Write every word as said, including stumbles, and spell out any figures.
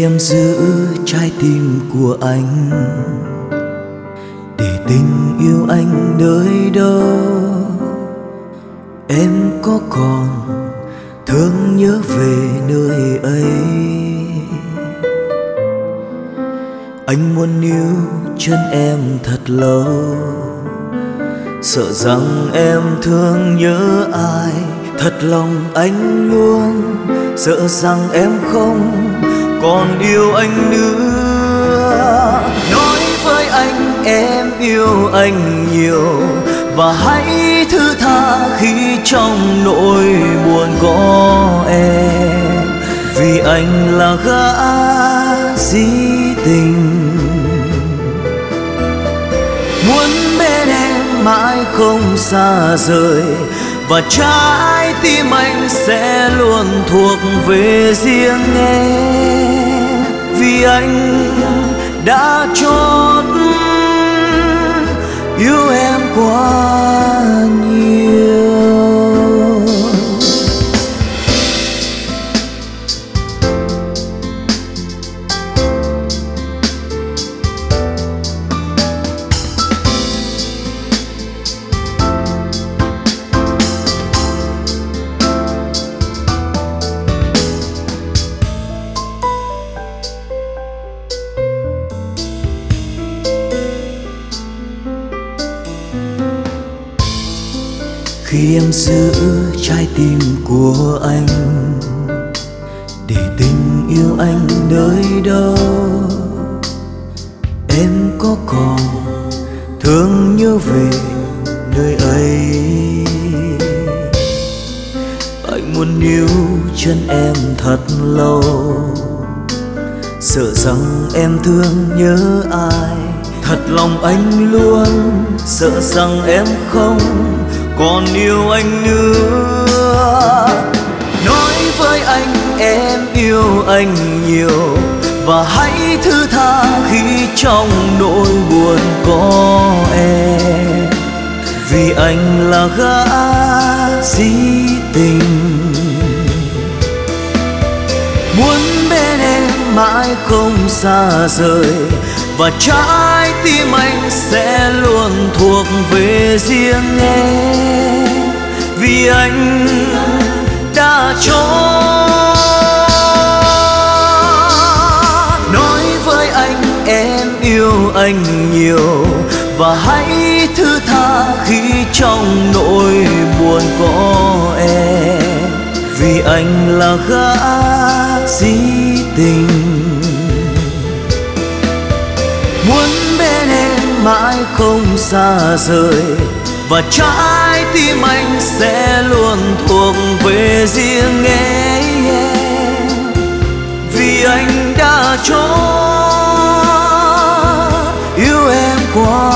khi em giữ trái tim của anh, để tình yêu anh nơi đâu. Em có còn thương nhớ về nơi ấy? Anh muốn níu chân em thật lâu, sợ rằng em thương nhớ ai. Thật lòng anh luôn sợ rằng em không còn yêu anh nữa. Nói với anh em yêu anh nhiều, và hãy thứ tha khi trong nỗi buồn có em. Vì anh là gã dĩ tình, muốn bên em mãi không xa rời, và trái tim anh sẽ luôn thuộc về riêng em. Vì anh đã chót yêu em quá nhiều. Khi em giữ trái tim của anh, để tình yêu anh nơi đâu. Em có còn thương nhớ về nơi ấy? Anh muốn níu chân em thật lâu, sợ rằng em thương nhớ ai. Thật lòng anh luôn sợ rằng em không còn yêu anh nữa. Nói với anh em yêu anh nhiều, và hãy thứ tha khi trong nỗi buồn có em. Vì anh là gã dĩ tình, muốn bên em mãi không xa rời, và trái tim anh sẽ luôn thuộc về riêng em. Vì anh đã chót nói với anh em yêu anh nhiều, và hãy thứ tha khi trong nỗi buồn có em. Vì anh là gã dĩ tình, muốn bên em mãi không xa rời, và trái tim anh sẽ luôn thuộc về riêng em. Vì anh đã chót yêu em quá